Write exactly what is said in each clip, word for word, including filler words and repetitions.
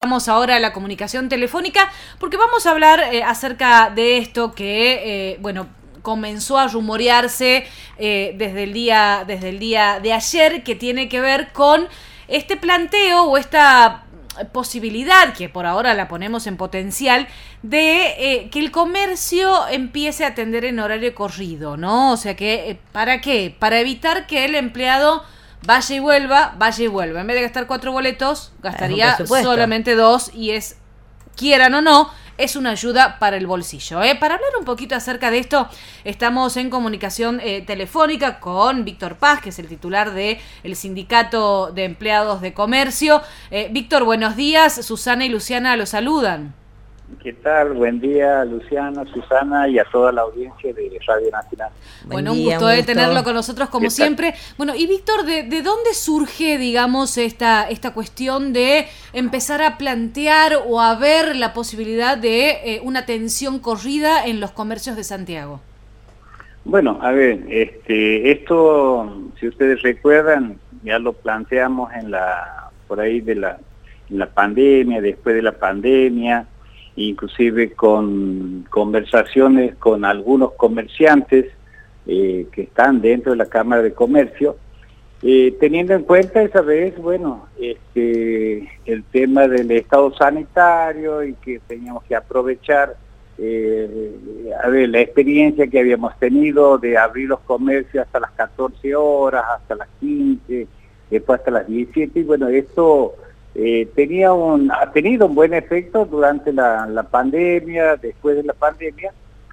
Vamos ahora a la comunicación telefónica porque vamos a hablar eh, acerca de esto que, eh, bueno, comenzó a rumorearse eh, desde el día, desde el día de ayer, que tiene que ver con este planteo o esta posibilidad, que por ahora la ponemos en potencial, de eh, que el comercio empiece a atender en horario corrido, ¿no? O sea que, eh, ¿para qué? Para evitar que el empleado vaya y vuelva, vaya y vuelva. En vez de gastar cuatro boletos, gastaría solamente dos, y es, quieran o no, es una ayuda para el bolsillo. ¿eh? Para hablar un poquito acerca de esto, estamos en comunicación eh, telefónica con Víctor Paz, que es el titular del Sindicato de Empleados de Comercio. Eh, Víctor, buenos días. Susana y Luciana lo saludan. ¿Qué tal? Buen día, Luciana, Susana y a toda la audiencia de Radio Nacional. Bueno, un gusto, un gusto. de tenerlo con nosotros como siempre. Bueno, y Víctor, ¿de, de dónde surge, digamos, esta, esta cuestión de empezar a plantear o a ver la posibilidad de eh, una atención corrida en los comercios de Santiago? Bueno, a ver, este, esto, si ustedes recuerdan, ya lo planteamos en la, por ahí de la, en la pandemia, después de la pandemia, inclusive con conversaciones con algunos comerciantes eh, que están dentro de la Cámara de Comercio, eh, teniendo en cuenta esa vez, bueno, este, el tema del estado sanitario y que teníamos que aprovechar eh, a ver, la experiencia que habíamos tenido de abrir los comercios hasta las catorce horas, hasta las quince, después hasta las diecisiete, y bueno, esto... Eh, tenía un, ha tenido un buen efecto durante la, la pandemia, después de la pandemia,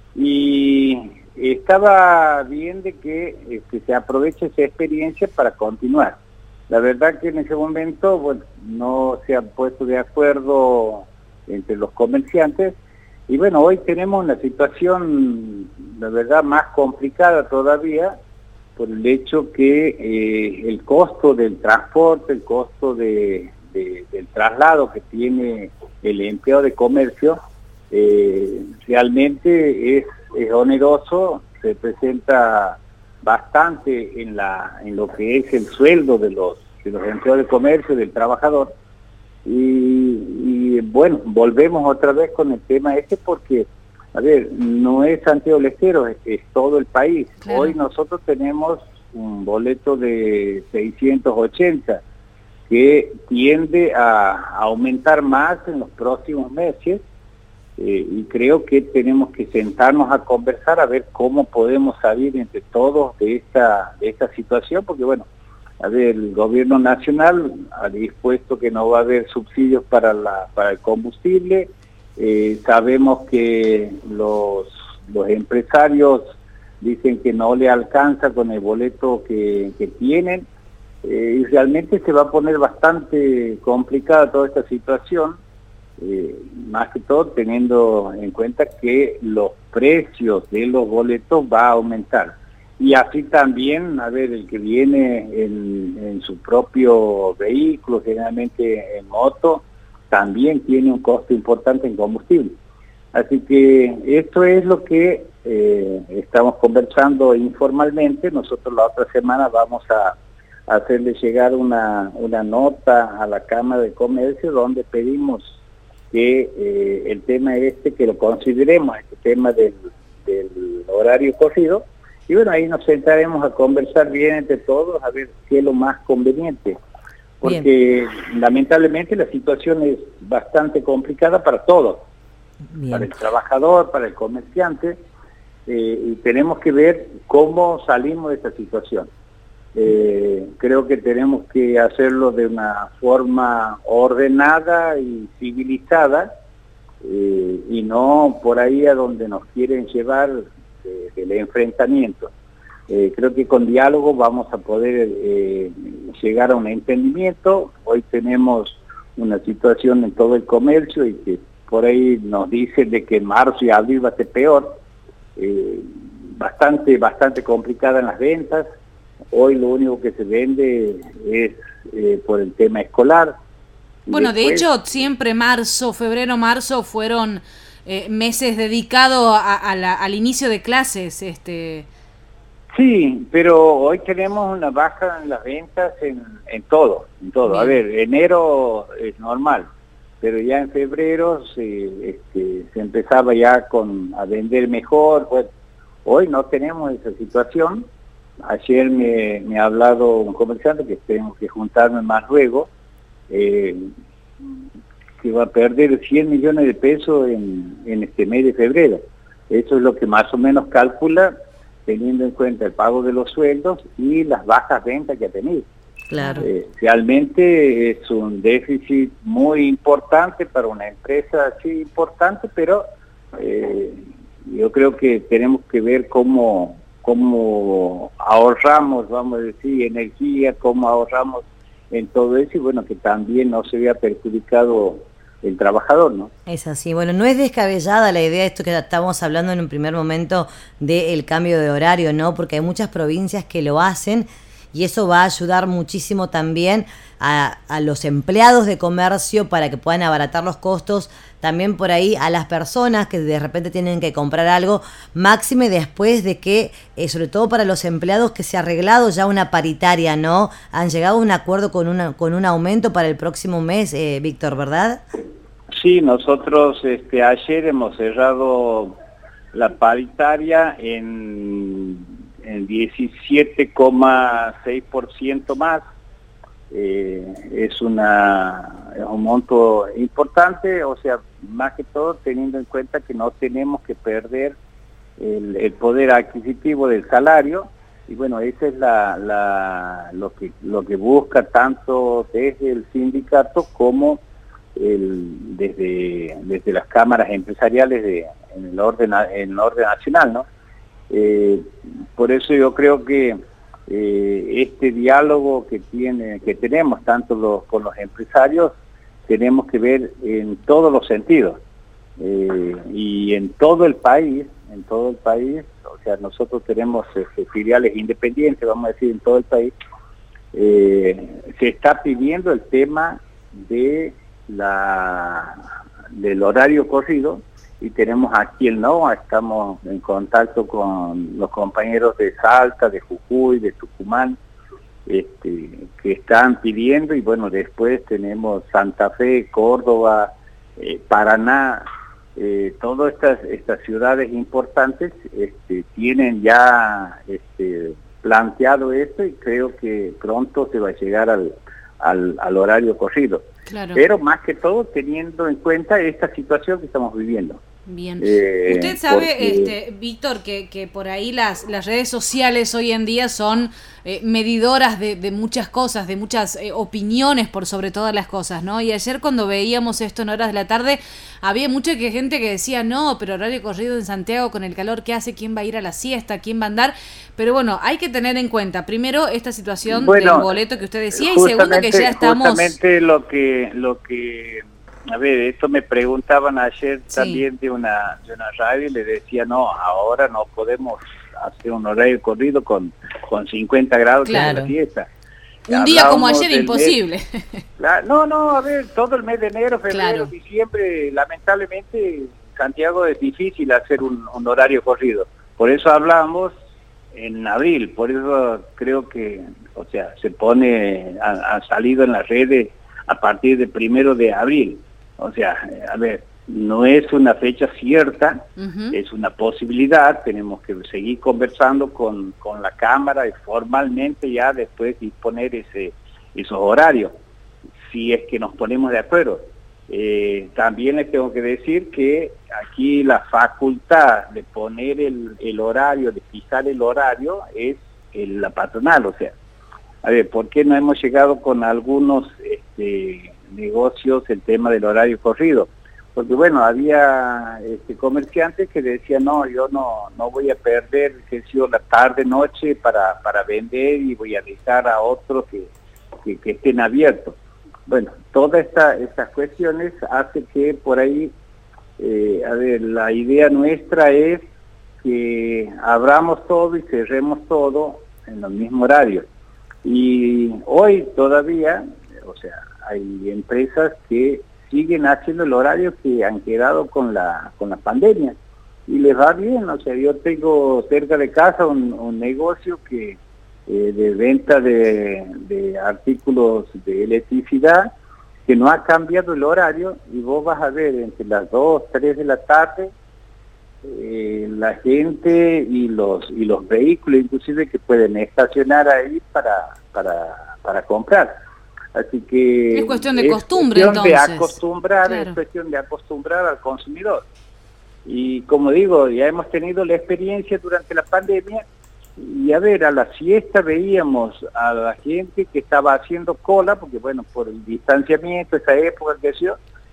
y estaba bien de que, eh, que se aproveche esa experiencia para continuar. La verdad que en ese momento, bueno, no se han puesto de acuerdo entre los comerciantes, y bueno, hoy tenemos una situación, la verdad, más complicada todavía, por el hecho que eh, el costo del transporte, el costo de De, del traslado que tiene el empleado de comercio, eh, realmente es, es oneroso, se presenta bastante en la en lo que es el sueldo de los, de los empleados de comercio, del trabajador, y, y bueno, volvemos otra vez con el tema este porque, a ver, no es Santiago del Estero, es, es todo el país. Claro. Hoy nosotros tenemos un boleto de seiscientos ochenta, que tiende a aumentar más en los próximos meses, eh, y creo que tenemos que sentarnos a conversar a ver cómo podemos salir entre todos de esta, de esta situación, porque bueno, a ver, el gobierno nacional ha dispuesto que no va a haber subsidios para, la, para el combustible, eh, sabemos que los, los empresarios dicen que no le alcanza con el boleto que, que tienen, Eh, y realmente se va a poner bastante complicada toda esta situación, eh, más que todo teniendo en cuenta que los precios de los boletos va a aumentar. Y así también, a ver, el que viene en, en su propio vehículo, generalmente en moto, también tiene un costo importante en combustible. Así que esto es lo que eh, estamos conversando informalmente. Nosotros la otra semana vamos a hacerle llegar una, una nota a la Cámara de Comercio donde pedimos que eh, el tema este, que lo consideremos, este tema del, del horario corrido, y bueno, ahí nos sentaremos a conversar bien entre todos, a ver qué es lo más conveniente, porque bien, lamentablemente la situación es bastante complicada para todos, bien, para el trabajador, para el comerciante, eh, y tenemos que ver cómo salimos de esta situación. Eh, creo que tenemos que hacerlo de una forma ordenada y civilizada, eh, y no por ahí a donde nos quieren llevar eh, el enfrentamiento. Eh, creo que con diálogo vamos a poder eh, llegar a un entendimiento. Hoy tenemos una situación en todo el comercio y que por ahí nos dicen de que marzo y abril va a ser peor, eh, bastante, bastante complicada en las ventas. Hoy lo único que se vende es eh, por el tema escolar. Bueno, después, de hecho, siempre marzo, febrero, marzo fueron eh, meses dedicados a, a la, al inicio de clases. Este... Sí, pero hoy tenemos una baja en las ventas en, en todo, en todo. Bien. A ver, enero es normal. pero ya en febrero se, este, se empezaba ya con a vender mejor. Bueno, hoy no tenemos esa situación. Ayer me, me ha hablado un comerciante que tengo que juntarme más luego, eh, que va a perder cien millones de pesos en, en este mes de febrero. Eso es lo que más o menos calcula, teniendo en cuenta el pago de los sueldos y las bajas ventas que ha tenido. Claro. Eh, realmente es un déficit muy importante para una empresa así importante, pero eh, yo creo que tenemos que ver cómo, cómo ahorramos, vamos a decir, energía, cómo ahorramos en todo eso, y bueno, que también no se vea perjudicado el trabajador, ¿no? Es así. Bueno, no es descabellada la idea de esto que estábamos hablando en un primer momento del cambio de horario, ¿no? Porque hay muchas provincias que lo hacen y eso va a ayudar muchísimo también a, a los empleados de comercio para que puedan abaratar los costos, también por ahí a las personas que de repente tienen que comprar algo, máxime después de que, eh, sobre todo para los empleados, que se ha arreglado ya una paritaria, ¿no? Han llegado a un acuerdo con, una, con un aumento para el próximo mes, eh, Víctor, ¿verdad? Sí, nosotros este, ayer hemos cerrado la paritaria en, en diecisiete coma seis por ciento más. Eh, es, una, es un monto importante, o sea, más que todo teniendo en cuenta que no tenemos que perder el, el poder adquisitivo del salario, y bueno, eso es la, la, lo, que, lo que busca tanto desde el sindicato como el, desde, desde las cámaras empresariales de, en, el orden, en el orden nacional, ¿no? Eh, por eso yo creo que eh, este diálogo que tiene que tenemos tanto los, con los empresarios tenemos que ver en todos los sentidos, eh, y en todo el país, en todo el país, o sea, nosotros tenemos este, filiales independientes, vamos a decir, en todo el país, eh, se está pidiendo el tema de la del horario corrido, y tenemos aquí el no, estamos en contacto con los compañeros de Salta, de Jujuy, de Tucumán, este, que están pidiendo, y bueno, después tenemos Santa Fe, Córdoba, eh, Paraná, eh, todas estas, estas ciudades importantes este, tienen ya este, planteado esto, y creo que pronto se va a llegar al, al, al horario corrido. Claro. Pero más que todo teniendo en cuenta esta situación que estamos viviendo. Bien. Eh, Usted sabe, porque... este, Víctor, que, que por ahí las, las redes sociales hoy en día son eh, medidoras de, de muchas cosas, de muchas eh, opiniones por sobre todas las cosas, ¿no? Y ayer cuando veíamos esto en horas de la tarde, había mucha que, gente que decía, no, pero horario corrido en Santiago con el calor que hace, ¿quién va a ir a la siesta? ¿Quién va a andar? Pero bueno, hay que tener en cuenta, primero, esta situación bueno, del boleto que usted decía, y segundo, que ya estamos... Justamente lo que... Lo que... A ver, esto me preguntaban ayer sí. también de una, de una radio, y le decía, no, ahora no podemos hacer un horario corrido con, con cincuenta grados claro. de la fiesta. Un Hablábamos día como ayer imposible. Mes, la, no, no, a ver, todo el mes de enero, febrero, claro. diciembre, lamentablemente en Santiago es difícil hacer un, un horario corrido. Por eso hablamos en abril, por eso creo que, o sea, se pone, ha, ha salido en las redes a partir del primero de abril. O sea, a ver, no es una fecha cierta, uh-huh. es una posibilidad, tenemos que seguir conversando con, con la Cámara y formalmente ya después disponer ese, esos horarios, si es que nos ponemos de acuerdo. Eh, también les tengo que decir que aquí la facultad de poner el, el horario, de fijar el horario, es el, la patronal, o sea, a ver, ¿por qué no hemos llegado con algunos... Este, negocios el tema del horario corrido? Porque bueno, había este, comerciantes que decían, no, yo no no voy a perder que yo la tarde, noche para, para vender, y voy a dejar a otros que, que, que estén abiertos. Bueno, todas esta, estas cuestiones hacen que por ahí, eh, a ver, la idea nuestra es que abramos todo y cerremos todo en el mismo horario. Y hoy todavía, o sea, hay empresas que siguen haciendo el horario que han quedado con la con la pandemia y les va bien. O sea, yo tengo cerca de casa un, un negocio que eh, de venta de, de artículos de electricidad, que no ha cambiado el horario, y vos vas a ver entre las dos, tres de la tarde, eh, la gente y los y los vehículos inclusive que pueden estacionar ahí para, para, para comprar. Así que es cuestión de es costumbre, cuestión entonces. de acostumbrar, Claro. es cuestión de acostumbrar al consumidor. Y como digo, ya hemos tenido la experiencia durante la pandemia, y a ver, a la siesta veíamos a la gente que estaba haciendo cola, porque bueno, por el distanciamiento, esa época que yo,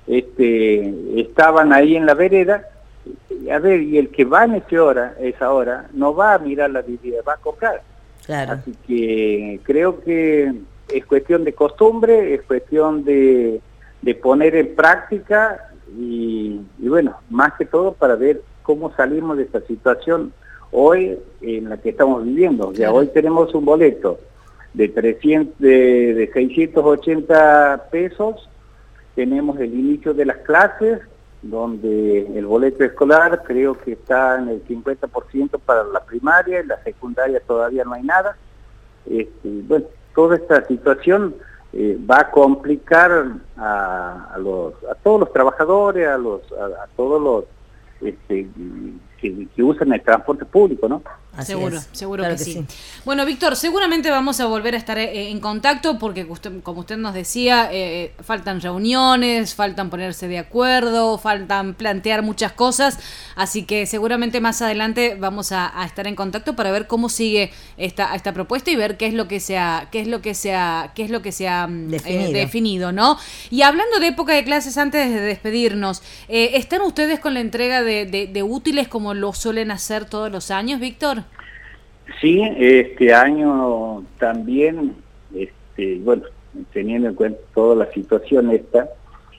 este, estaban ahí en la vereda, y a ver, y el que va en esa hora, esa hora, no va a mirar la bebida, va a comprar. Claro. Así que creo que es cuestión de costumbre, es cuestión de, de poner en práctica, y, y bueno, más que todo para ver cómo salimos de esta situación hoy en la que estamos viviendo. O sea, claro. Hoy tenemos un boleto de trescientos, de, de seiscientos ochenta pesos, tenemos el inicio de las clases, donde el boleto escolar creo que está en el cincuenta por ciento para la primaria, en la secundaria todavía no hay nada. Este, bueno, toda esta situación eh, va a complicar a, a, los, a todos los trabajadores, a, los, a, a todos los este, que, que usan el transporte público, ¿no? Así seguro, es. seguro claro que, que sí. sí. Bueno, Víctor, seguramente vamos a volver a estar eh, en contacto porque, usted, como usted nos decía, eh, faltan reuniones, faltan ponerse de acuerdo, faltan plantear muchas cosas, así que seguramente más adelante vamos a, a estar en contacto para ver cómo sigue esta esta propuesta y ver qué es lo que se ha, qué es lo que se ha, qué es lo que se ha definido. Eh, definido, ¿no? Y hablando de época de clases, antes de despedirnos, eh, ¿están ustedes con la entrega de, de, de útiles como lo suelen hacer todos los años, Víctor? Sí, este año también, este, bueno, teniendo en cuenta toda la situación esta,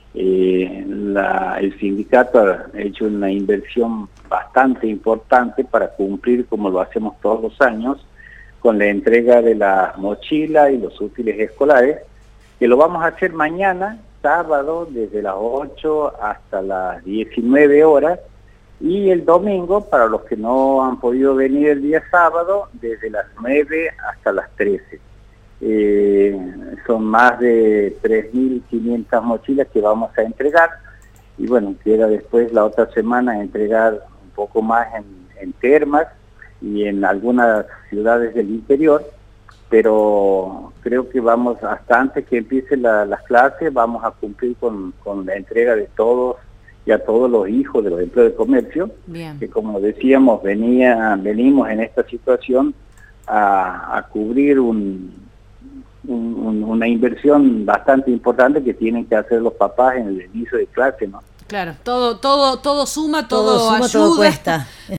eh, la, el sindicato ha hecho una inversión bastante importante para cumplir, como lo hacemos todos los años, con la entrega de las mochilas y los útiles escolares, que lo vamos a hacer mañana, sábado, desde las ocho hasta las diecinueve horas, y el domingo, para los que no han podido venir el día sábado, desde las nueve hasta las trece. Eh, son más de tres mil quinientas mochilas que vamos a entregar, y bueno, queda después la otra semana entregar un poco más en, en Termas y en algunas ciudades del interior, pero creo que vamos, hasta antes que empiecen la, las clases, vamos a cumplir con, con la entrega de todos y a todos los hijos de los empleados de comercio. Bien. Que como decíamos, venía, venimos en esta situación a, a cubrir un, un, una inversión bastante importante que tienen que hacer los papás en el inicio de clase, ¿no? Claro, todo, todo, todo suma, todo, todo suma, ayuda. todo cuesta.